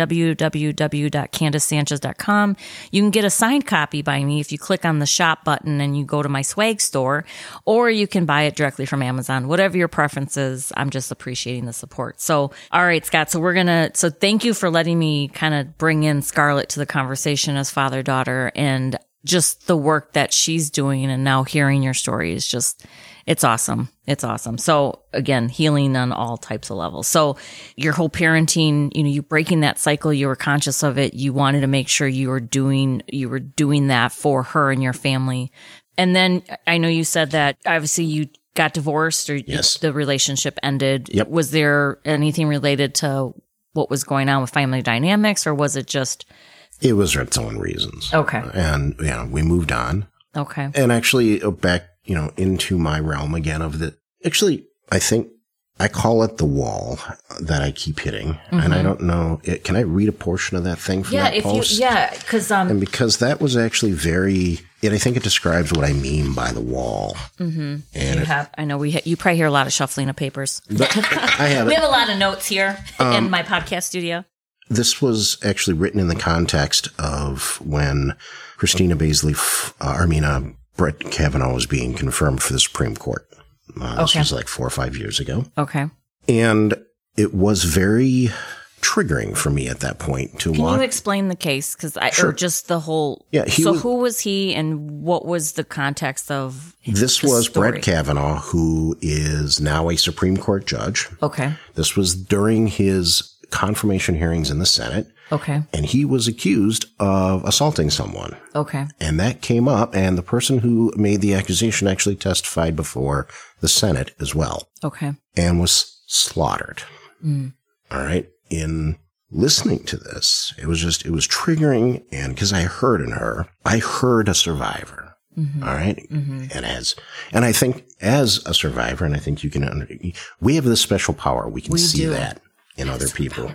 Speaker 1: www.candacesanchez.com. You can get a signed copy by me if you click on the shop button and you go to my swag store, or you can buy it directly from Amazon, whatever your preference is. I'm just appreciating the support. So, all right, Scott. So thank you for letting me kind of bring in Scarlett to the conversation as father-daughter, and just the work that she's doing, and now hearing your story is just, it's awesome. It's awesome. So again, healing on all types of levels. So your whole parenting, you breaking that cycle, you were conscious of it. You wanted to make sure you were doing that for her and your family. And then I know you said that obviously you got divorced, or
Speaker 3: Yes.
Speaker 1: the relationship ended.
Speaker 3: Yep.
Speaker 1: Was there anything related to what was going on with family dynamics, or was it just...
Speaker 3: It was for its own reasons.
Speaker 1: Okay.
Speaker 3: And, we moved on.
Speaker 1: Okay.
Speaker 3: And actually back, into my realm again of actually, I think I call it the wall that I keep hitting. And I don't know, can I read a portion of that thing from that post?
Speaker 1: Because,
Speaker 3: And because that was actually I think it describes what I mean by the wall. Mm-hmm. And
Speaker 1: I know you probably hear a lot of shuffling of papers.
Speaker 3: I have
Speaker 1: We
Speaker 3: it.
Speaker 1: have a lot of notes here in my podcast studio.
Speaker 3: This was actually written in the context of when Christina Brett Kavanaugh was being confirmed for the Supreme Court. This was like 4 or 5 years ago.
Speaker 1: Okay.
Speaker 3: And it was very triggering for me at that point to watch.
Speaker 1: Can you explain the case? Or just the whole...
Speaker 3: Yeah.
Speaker 1: Who was he, and what was the context of
Speaker 3: This was
Speaker 1: story?
Speaker 3: Brett Kavanaugh, who is now a Supreme Court judge.
Speaker 1: Okay.
Speaker 3: This was during his confirmation hearings in the Senate.
Speaker 1: Okay.
Speaker 3: And he was accused of assaulting someone.
Speaker 1: Okay.
Speaker 3: And that came up, and the person who made the accusation actually testified before the Senate as well.
Speaker 1: Okay.
Speaker 3: And was slaughtered. All right. In listening to this, it was triggering. And because I heard a survivor. All right. And I think as a survivor, and I think you can, we have this special power. We can see that in other people.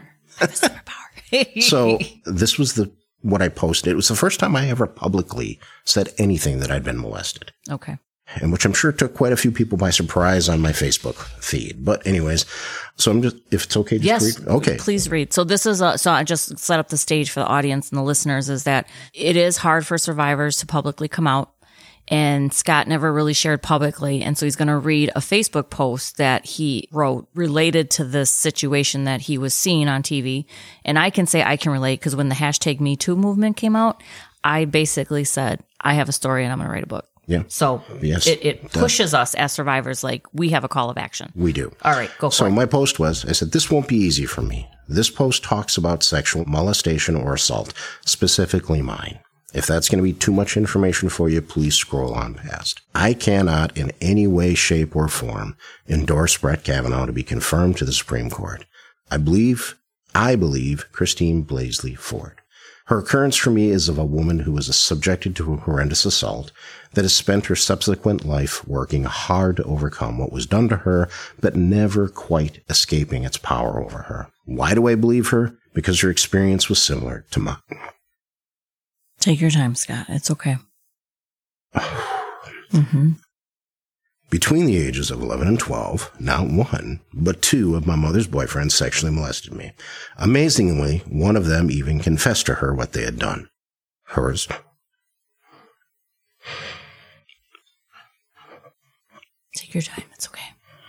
Speaker 3: So this was what I posted. It was the first time I ever publicly said anything that I'd been molested.
Speaker 1: Okay.
Speaker 3: And which I'm sure took quite a few people by surprise on my Facebook feed. But anyways, so I'm just, if it's okay, just read. Okay.
Speaker 1: Please read. So this is, so I just set up the stage for the audience and the listeners is that it is hard for survivors to publicly come out. And Scott never really shared publicly. And so he's going to read a Facebook post that he wrote related to this situation that he was seeing on TV. And I can say I can relate because when the hashtag #MeToo movement came out, I basically said, I have a story and I'm going to write a book.
Speaker 3: Yeah.
Speaker 1: So
Speaker 3: yes,
Speaker 1: it pushes us as survivors, like we have a call of action.
Speaker 3: We do.
Speaker 1: All right, go for it.
Speaker 3: So my post was, I said, this won't be easy for me. This post talks about sexual molestation or assault, specifically mine. If that's going to be too much information for you, please scroll on past. I cannot in any way, shape, or form endorse Brett Kavanaugh to be confirmed to the Supreme Court. I believe Christine Blasey Ford. Her occurrence for me is of a woman who was subjected to a horrendous assault that has spent her subsequent life working hard to overcome what was done to her, but never quite escaping its power over her. Why do I believe her? Because her experience was similar to mine.
Speaker 1: Take your time, Scott. It's okay.
Speaker 3: Between the ages of 11 and 12, not one, but two of my mother's boyfriends sexually molested me. Amazingly, one of them even confessed to her what they had done. Hers.
Speaker 1: Take your time. It's okay.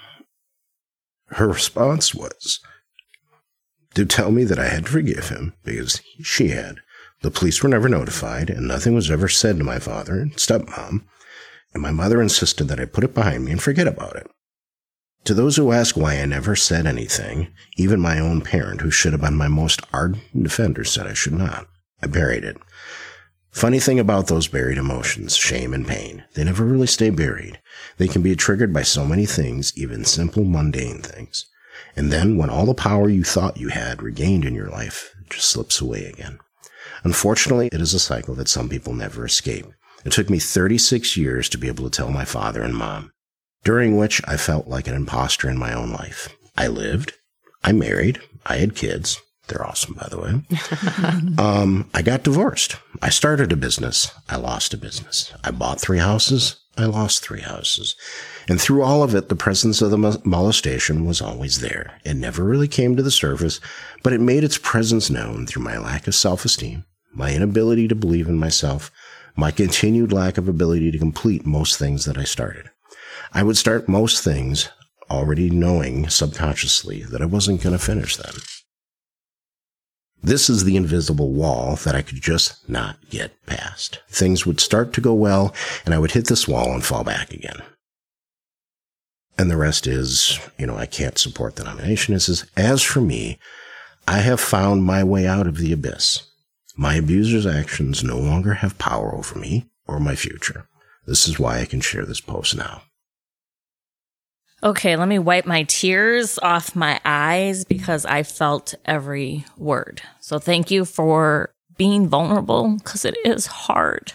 Speaker 3: Her response was to tell me that I had to forgive him because she had. The police were never notified, and nothing was ever said to my father and stepmom, and my mother insisted that I put it behind me and forget about it. To those who ask why I never said anything, even my own parent, who should have been my most ardent defender, said I should not. I buried it. Funny thing about those buried emotions, shame and pain, they never really stay buried. They can be triggered by so many things, even simple, mundane things. And then, when all the power you thought you had regained in your life, it just slips away again. Unfortunately, it is a cycle that some people never escape. It took me 36 years to be able to tell my father and mom, during which I felt like an imposter in my own life. I lived, I married, I had kids. They're awesome, by the way. I got divorced. I started a business. I lost a business. I bought 3 houses. I lost 3 houses. And through all of it, the presence of the molestation was always there. It never really came to the surface, but it made its presence known through my lack of self-esteem, my inability to believe in myself, my continued lack of ability to complete most things that I started. I would start most things already knowing subconsciously that I wasn't going to finish them. This is the invisible wall that I could just not get past. Things would start to go well, and I would hit this wall and fall back again. And the rest is, I can't support the nomination. It says, as for me, I have found my way out of the abyss. My abuser's actions no longer have power over me or my future. This is why I can share this post now.
Speaker 1: Okay, let me wipe my tears off my eyes because I felt every word. So thank you for being vulnerable because it is hard.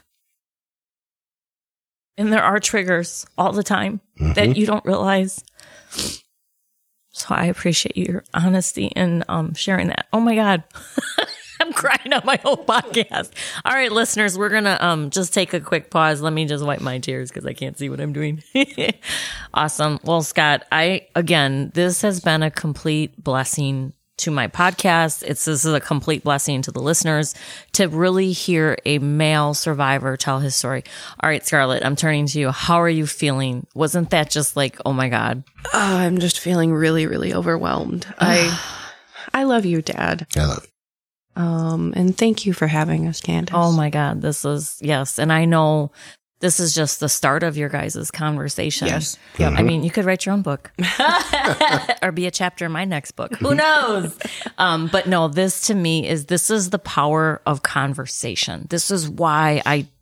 Speaker 1: And there are triggers all the time that you don't realize. So I appreciate your honesty in sharing that. Oh my God. I'm crying on my own podcast. All right, listeners, we're going to just take a quick pause. Let me just wipe my tears because I can't see what I'm doing. Awesome. Well, Scott, this has been a complete blessing to my podcast. This is a complete blessing to the listeners to really hear a male survivor tell his story. All right, Scarlett, I'm turning to you. How are you feeling? Wasn't that just like, oh my God?
Speaker 2: I'm just feeling really, really overwhelmed. I love you, Dad.
Speaker 3: I love you.
Speaker 2: And thank you for having us, Candace.
Speaker 1: Oh my God, yes. And I know this is just the start of your guys' conversation.
Speaker 2: Yes.
Speaker 1: Yep. I mean, you could write your own book or be a chapter in my next book. Who knows? But no, this is the power of conversation. This is why I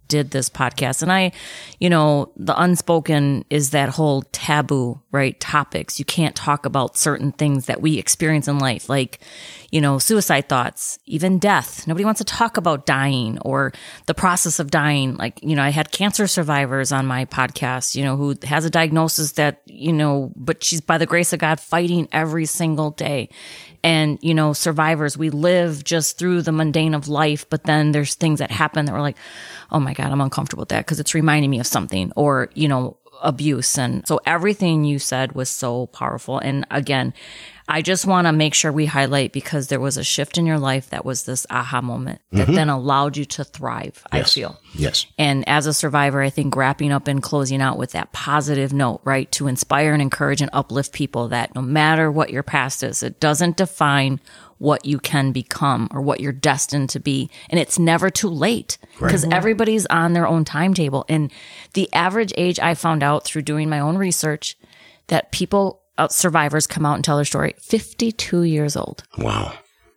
Speaker 1: did this podcast. And the unspoken is that whole taboo, right? Topics. You can't talk about certain things that we experience in life, like, suicide thoughts, even death. Nobody wants to talk about dying or the process of dying. Like, I had cancer survivors on my podcast, who has a diagnosis that, but she's by the grace of God fighting every single day. And, survivors, we live just through the mundane of life, but then there's things that happen that we're like, oh my God, I'm uncomfortable with that because it's reminding me of something, or, abuse. And so everything you said was so powerful. And again, I just want to make sure we highlight, because there was a shift in your life that was this aha moment that then allowed you to thrive, I feel.
Speaker 3: Yes.
Speaker 1: And as a survivor, I think wrapping up and closing out with that positive note, right, to inspire and encourage and uplift people that no matter what your past is, it doesn't define what you can become or what you're destined to be. And it's never too late, because everybody's on their own timetable. And the average age, I found out through doing my own research, that people, survivors, come out and tell their story 52 years old.
Speaker 3: Wow.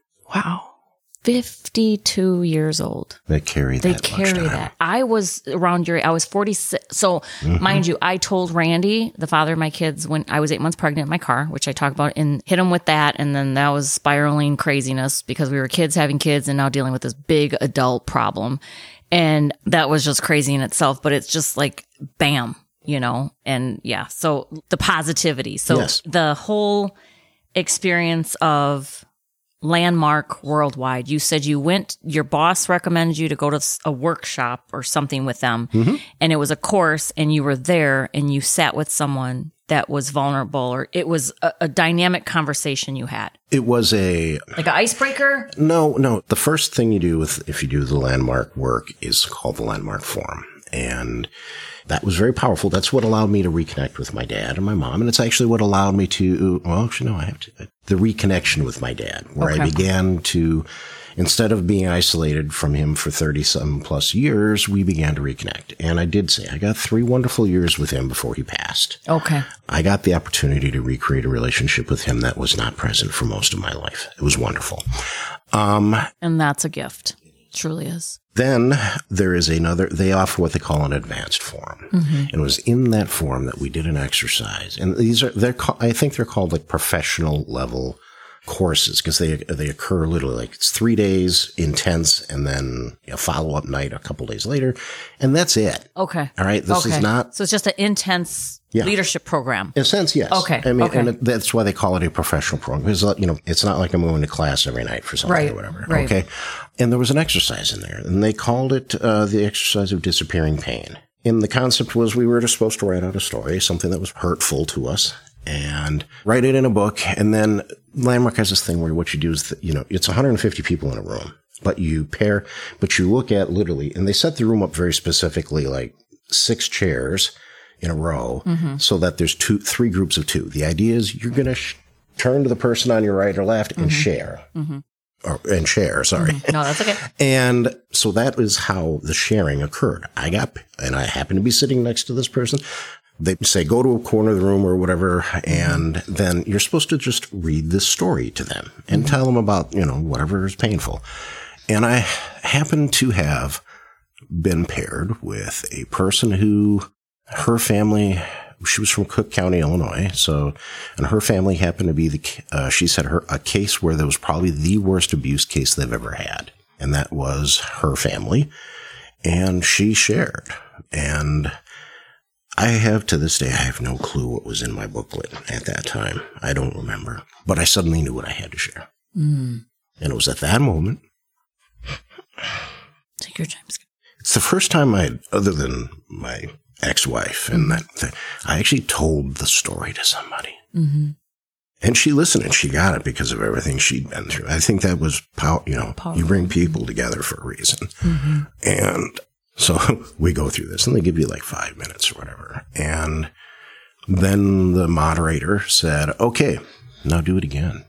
Speaker 1: 52 years old.
Speaker 3: They carry that.
Speaker 1: I was around I was 46. So mind you, I told Randy, the father of my kids, when I was 8 months pregnant in my car, which I talked about, and hit him with that. And then that was spiraling craziness, because we were kids having kids and now dealing with this big adult problem. And that was just crazy in itself, but it's just like, bam, and yeah. So the positivity. So the whole experience of Landmark Worldwide, you said your boss recommended you to go to a workshop or something with them. And it was a course, and you were there and you sat with someone that was vulnerable, or it was a dynamic conversation you had.
Speaker 3: It was like
Speaker 1: an icebreaker?
Speaker 3: No. The first thing you do if you do the Landmark work is called the Landmark Forum. And that was very powerful. That's what allowed me to reconnect with my dad and my mom. And it's actually what allowed me to, the reconnection with my dad, where I began to, instead of being isolated from him for 30-some plus years, we began to reconnect. And I did say, I got 3 wonderful years with him before he passed.
Speaker 1: Okay.
Speaker 3: I got the opportunity to recreate a relationship with him that was not present for most of my life. It was wonderful.
Speaker 1: And that's a gift. It truly is.
Speaker 3: Then there is they offer what they call an advanced forum. And it was in that forum that we did an exercise. And I think they're called like professional level courses, because they occur literally like it's 3 days intense, and then a follow-up night a couple days later. And that's it.
Speaker 1: Okay.
Speaker 3: All right. This is not.
Speaker 1: So it's just an intense leadership program.
Speaker 3: In a sense, yes.
Speaker 1: Okay.
Speaker 3: I mean, and that's why they call it a professional program, because, it's not like I'm going to class every night for something or whatever.
Speaker 1: Right.
Speaker 3: Okay. And there was an exercise in there, and they called it the exercise of disappearing pain. And the concept was we were supposed to write out a story, something that was hurtful to us, and write it in a book. And then Landmark has this thing where what you do is, it's 150 people in a room, but you look at literally, and they set the room up very specifically, like 6 chairs in a row, so that there's 3 groups of 2. The idea is you're going to turn to the person on your right or left and share. And share, sorry.
Speaker 1: No, that's okay.
Speaker 3: And so that is how the sharing occurred. I happened to be sitting next to this person. They say, go to a corner of the room or whatever, and then you're supposed to just read this story to them and tell them about, whatever is painful. And I happen to have been paired with a person who, her family, she was from Cook County, Illinois. So, and her family happened to be she said a case where there was probably the worst abuse case they've ever had. And that was her family. And she shared. And to this day, I have no clue what was in my booklet at that time. I don't remember. But I suddenly knew what I had to share. And it was at that moment.
Speaker 1: Take your time, Scott.
Speaker 3: It's the first time other than my ex-wife, and I actually told the story to somebody. And she listened, and she got it because of everything she'd been through. I think that was powerful. You bring people together for a reason. And so we go through this, and they give you like 5 minutes or whatever. And then the moderator said, okay, now do it again.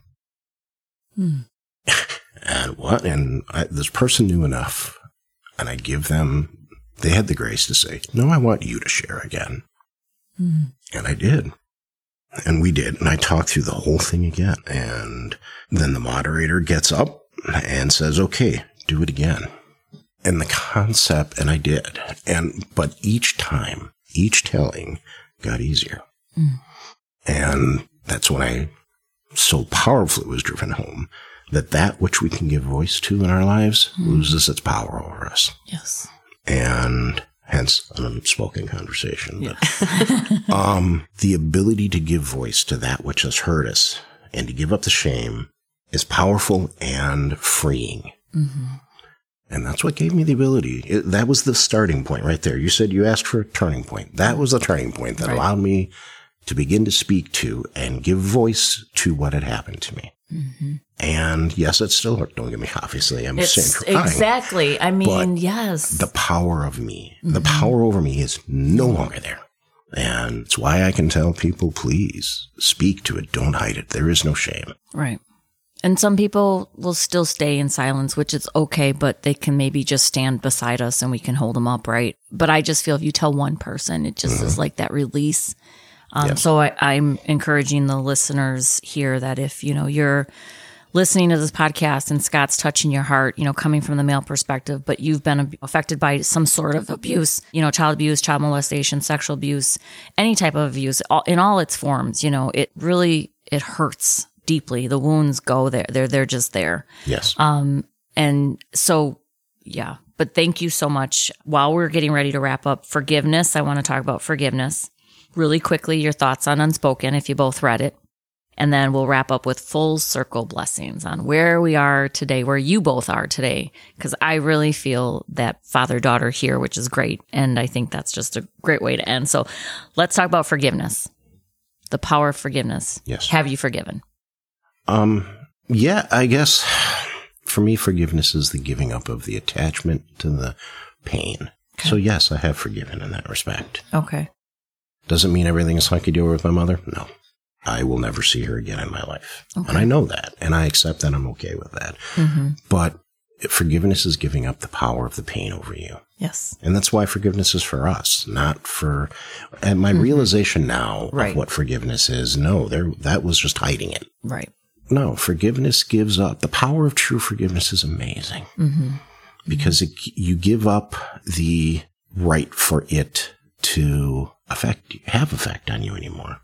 Speaker 3: And what? And this person knew enough, and I give them, they had the grace to say, no, I want you to share again. And I did. And we did. And I talked through the whole thing again. And then the moderator gets up and says, okay, do it again. And the concept, and I did. But each time, each telling got easier. And that's when I so powerfully was driven home that which we can give voice to in our lives loses its power over us.
Speaker 1: Yes.
Speaker 3: And hence an unspoken conversation. But, the ability to give voice to that which has hurt us and to give up the shame is powerful and freeing. And that's what gave me the ability. That was the starting point right there. You said you asked for a turning point. That was a turning point that allowed me to begin to speak to and give voice to what had happened to me. And yes, it still hurt. Don't get me, obviously, I'm saying crying.
Speaker 1: Exactly. I mean, yes.
Speaker 3: The power of me, the power over me is no longer there. And it's why I can tell people, please speak to it. Don't hide it. There is no shame.
Speaker 1: Right. And some people will still stay in silence, which is okay, but they can maybe just stand beside us and we can hold them up, right? But I just feel if you tell one person, it just is like that release. So I'm encouraging the listeners here that if, you're listening to this podcast and Scott's touching your heart, coming from the male perspective, but you've been affected by some sort of abuse, child abuse, child molestation, sexual abuse, any type of abuse in all its forms, it hurts deeply. The wounds go there. They're just there.
Speaker 3: Yes.
Speaker 1: And so, yeah, but thank you so much. While we're getting ready to wrap up forgiveness, I want to talk about forgiveness really quickly. Your thoughts on Unspoken, if you both read it. And then we'll wrap up with full circle blessings on where we are today, where you both are today. Because I really feel that father-daughter here, which is great. And I think that's just a great way to end. So let's talk about forgiveness. The power of forgiveness.
Speaker 3: Yes.
Speaker 1: Have you forgiven?
Speaker 3: Yeah, I guess for me, forgiveness is the giving up of the attachment to the pain. Okay. So yes, I have forgiven in that respect.
Speaker 1: Okay.
Speaker 3: Doesn't mean everything is hunky-dory with my mother. No. I will never see her again in my life. Okay. And I know that. And I accept that. I'm okay with that. But forgiveness is giving up the power of the pain over you.
Speaker 1: Yes.
Speaker 3: And that's why forgiveness is for us, not for... And my realization now of what forgiveness is, that was just hiding it.
Speaker 1: Right.
Speaker 3: No, forgiveness gives up. The power of true forgiveness is amazing. Because you give up the right for it to have effect on you anymore.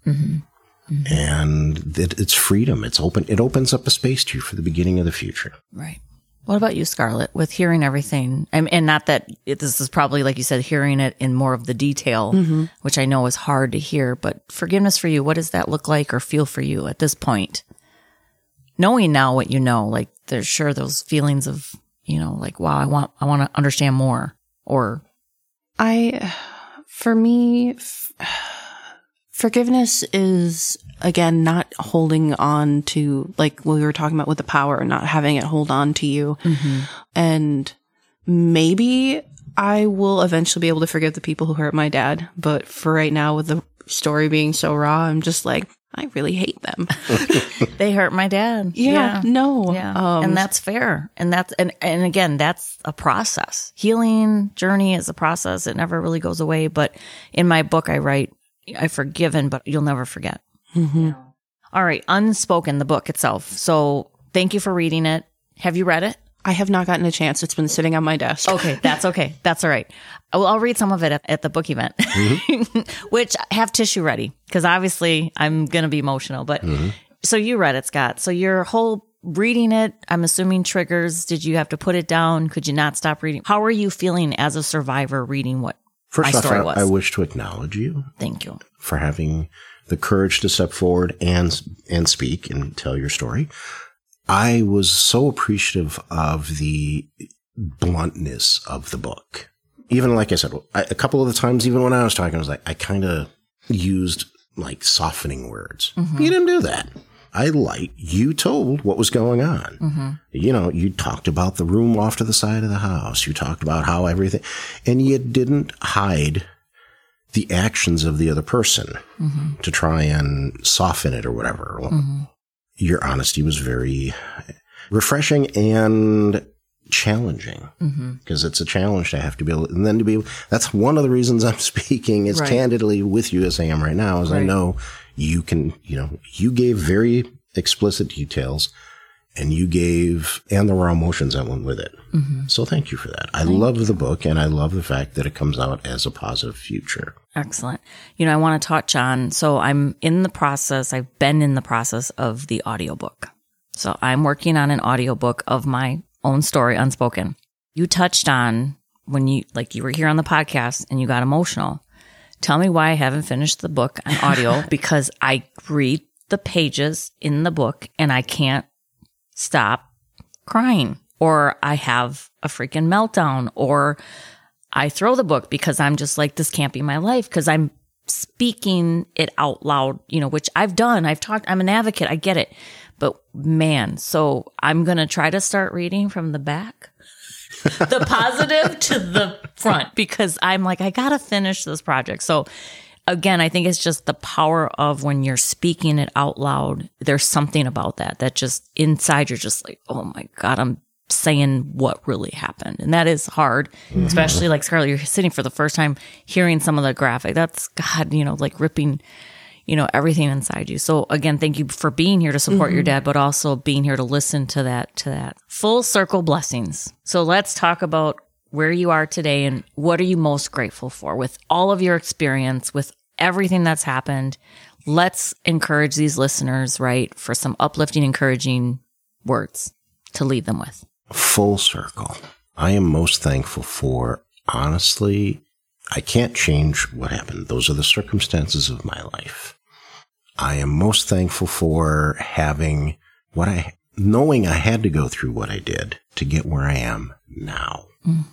Speaker 3: And it's freedom. It's open. It opens up a space to you for the beginning of the future.
Speaker 1: Right. What about you, Scarlett, with hearing everything? And not that this is probably, like you said, hearing it in more of the detail, which I know is hard to hear, but forgiveness for you, what does that look like or feel for you at this point? Knowing now what you know, like there's sure those feelings of, like, wow, I want to understand more. Or
Speaker 2: for me, forgiveness is, again, not holding on to, like we were talking about with the power, not having it hold on to you. And maybe I will eventually be able to forgive the people who hurt my dad. But for right now, with the story being so raw, I'm just like, I really hate them.
Speaker 1: They hurt my dad.
Speaker 2: No.
Speaker 1: Yeah. And that's fair. And and again, that's a process. Healing journey is a process. It never really goes away. But in my book, I write, I've forgiven, but you'll never forget. All right. Unspoken, the book itself. So thank you for reading it. Have you read it?
Speaker 2: I have not gotten a chance. It's been sitting on my desk.
Speaker 1: Okay. That's okay. That's all right. I'll read some of it at the book event, which have tissue ready because obviously I'm going to be emotional. But so you read it, Scott. So your whole reading it, I'm assuming triggers. Did you have to put it down? Could you not stop reading? How are you feeling as a survivor reading what my story was?
Speaker 3: I wish to acknowledge you.
Speaker 1: Thank you.
Speaker 3: For having the courage to step forward and speak and tell your story. I was so appreciative of the bluntness of the book. Even like I said, a couple of the times, even when I was talking, I was like, I kind of used like softening words. You didn't do that. You told what was going on. You talked about the room off to the side of the house. You talked about how everything, and you didn't hide the actions of the other person to try and soften it or whatever. Your honesty was very refreshing and challenging because it's a challenge to have to be able, and then to be, that's one of the reasons I'm speaking as candidly with you as I am right now, is I know you can, you gave very explicit details and the raw emotions that went with it. Mm-hmm. So thank you for that. I love the book, and I love the fact that it comes out as a positive future.
Speaker 1: Excellent. I want to touch on, so I've been in the process of the audiobook. So I'm working on an audiobook of my own story, Unspoken. You touched on when you were here on the podcast and you got emotional. Tell me why I haven't finished the book on audio, because I read the pages in the book and I can't stop crying, or I have a freaking meltdown, or I throw the book because I'm just like, this can't be my life, because I'm speaking it out loud, which I've done. I've talked, I'm an advocate. I get it. But man, so I'm going to try to start reading from the back, the positive to the front, because I'm like, I got to finish this project. So again, I think it's just the power of when you're speaking it out loud. There's something about that just inside, you're just like, oh my God, I'm saying what really happened. And that is hard, especially like Scarlett, you're sitting for the first time hearing some of the graphic. That's God, like ripping, everything inside you. So again, thank you for being here to support your dad, but also being here to listen to that full circle blessings. So let's talk about where you are today and what are you most grateful for with all of your experience, with everything that's happened. Let's encourage these listeners, right, for some uplifting, encouraging words to leave them with.
Speaker 3: Full circle. I am most thankful for, honestly, I can't change what happened. Those are the circumstances of my life. I am most thankful for having knowing I had to go through what I did to get where I am now.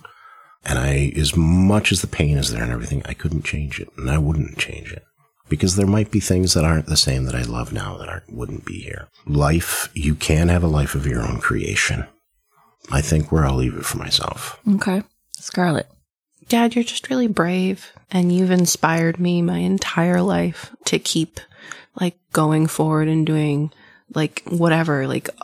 Speaker 3: And as much as the pain is there and everything, I couldn't change it, and I wouldn't change it, because there might be things that aren't the same that I love now that wouldn't be here. Life, you can have a life of your own creation. I think where I'll leave it for myself.
Speaker 1: Okay. Scarlett.
Speaker 2: Dad, you're just really brave, and you've inspired me my entire life to keep going forward and doing whatever,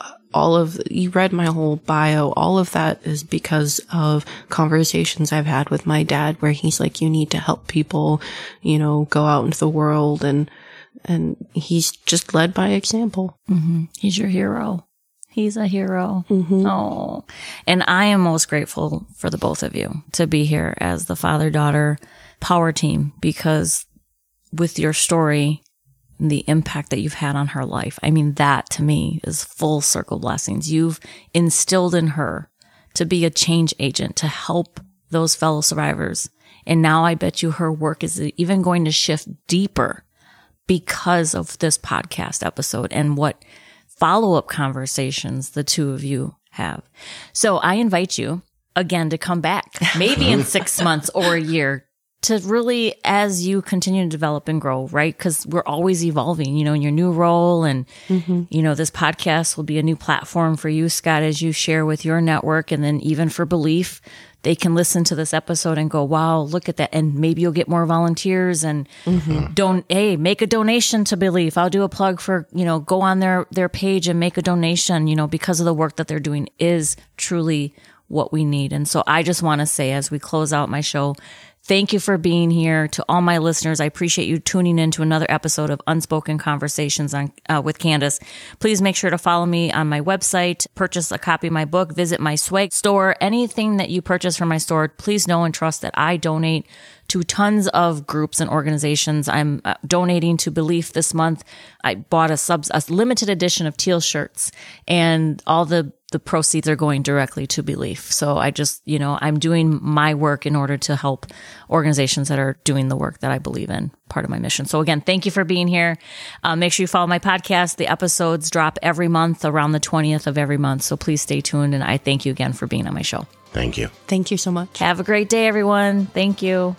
Speaker 2: you read my whole bio. All of that is because of conversations I've had with my dad where he's like, you need to help people, go out into the world, and he's just led by example.
Speaker 1: Mm-hmm. He's your hero. He's a hero. Mm-hmm. Oh, and I am most grateful for the both of you to be here as the father-daughter power team, because with your story, the impact that you've had on her life, I mean, that to me is full circle blessings. You've instilled in her to be a change agent, to help those fellow survivors. And now I bet you her work is even going to shift deeper because of this podcast episode and what follow-up conversations the two of you have. So I invite you again to come back, maybe in 6 months or a year, to really, as you continue to develop and grow, right? Because we're always evolving, in your new role. And, this podcast will be a new platform for you, Scott, as you share with your network. And then even for Belief, they can listen to this episode and go, wow, look at that. And maybe you'll get more volunteers and make a donation to Belief. I'll do a plug for, go on their page and make a donation, because of the work that they're doing is truly what we need. And so I just want to say, as we close out my show, thank you for being here. To all my listeners, I appreciate you tuning in to another episode of Unspoken Conversations with Candace. Please make sure to follow me on my website, purchase a copy of my book, visit my swag store. Anything that you purchase from my store, please know and trust that I donate to tons of groups and organizations. I'm donating to Belief this month. I bought a limited edition of teal shirts, and all the proceeds are going directly to Belief. So I just, I'm doing my work in order to help organizations that are doing the work that I believe in, part of my mission. So again, thank you for being here. Make sure you follow my podcast. The episodes drop every month around the 20th of every month. So please stay tuned. And I thank you again for being on my show.
Speaker 3: Thank you.
Speaker 2: Thank you so much.
Speaker 1: Have a great day, everyone. Thank you.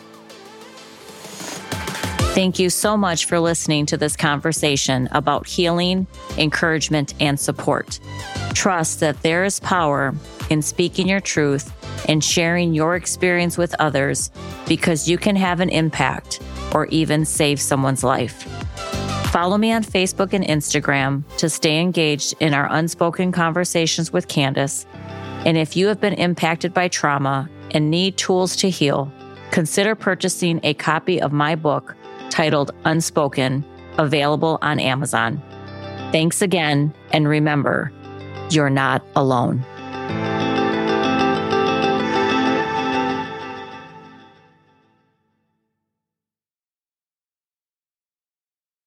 Speaker 1: Thank you so much for listening to this conversation about healing, encouragement, and support. Trust that there is power in speaking your truth and sharing your experience with others, because you can have an impact or even save someone's life. Follow me on Facebook and Instagram to stay engaged in our Unspoken Conversations with Candace. And if you have been impacted by trauma and need tools to heal, consider purchasing a copy of my book titled Unspoken, available on Amazon. Thanks again, and remember,
Speaker 4: you're not alone.